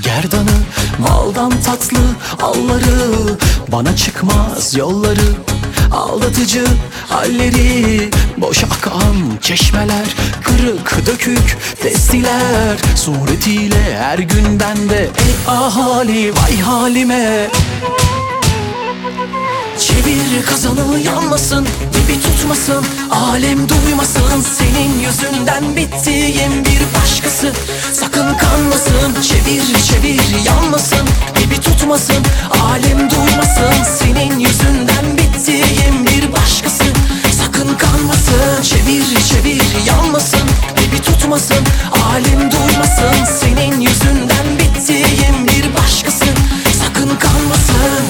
gerdanı, baldan tatlı alları, bana çıkmaz yolları, aldatıcı halleri, boş akan çeşmeler, kırık dökük testiler suretiyle her gün bende. Ey ahali vay halime, çevir kazanı yanmasın, dibi tutmasın, alem duymasın. Senin yüzünden bittiğim bir başkası sakın kanmasın. Çevir çevir yanmasın, dibi tutmasın, alem duymasın. Senin yüzünden bittiğim bir başkası sakın kanmasın. Çevir çevir yanmasın, dibi tutmasın, alem duymasın. Senin yüzünden bittiğim bir başkası sakın kanmasın.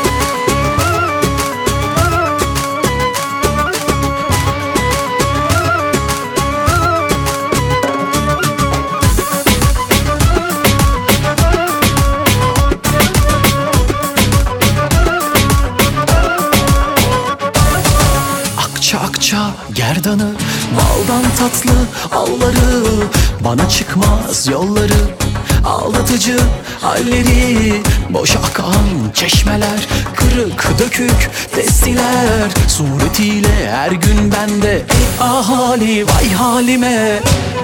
Akça gerdanı, baldan tatlı alları, bana çıkmaz yolları, aldatıcı halleri, boş akan çeşmeler, kırık dökük testiler suretiyle her gün bende. Ey ahali vay halime,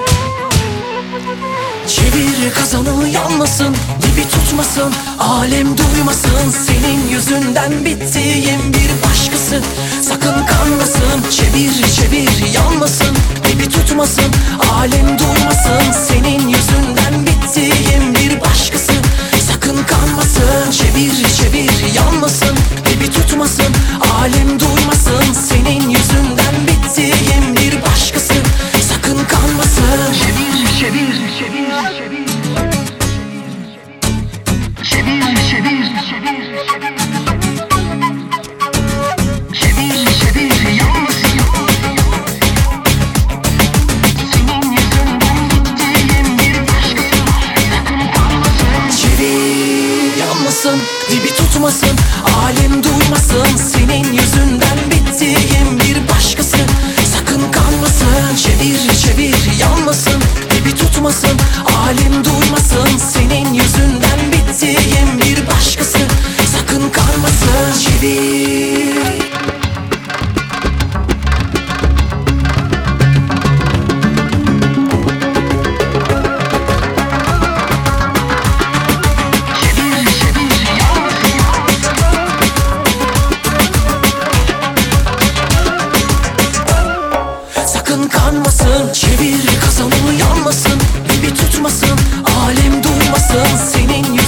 çevir kazanı yanmasın, dibi tutmasın, alem duymasın. Senin yüzünden bittiğim bir başkası sakın kanmasın. Çevir çevir yanmasın, dibi tutmasın, alem duymasın. Senin yüzünden bittiğim bir başkası sakın kanmasın. Çevir çevir yanmasın, dibi tutmasın, alem duymasın. Senin yüzünden bittiğim bir başkası sakın kanmasın. Çevir çevir çevir çevir çevir çevir çevir çevir yanmasın. Senin yüzünden bittiğim bir başkası sakın kanmasın. Çevir yanmasın, dibi tutmasın, alem duymasın. Senin yüzünden bittiğim bir başkası sakın kanmasın. Çevir çevir yanmasın, dibi tutmasın, alem duymasın. Senin yüzünden bittiğim bir başkası sakın kanmasın. Çevir. Sakın kanmasın, çevir kazanı yanmasın, dibi tutmasın, alem duymasın. Senin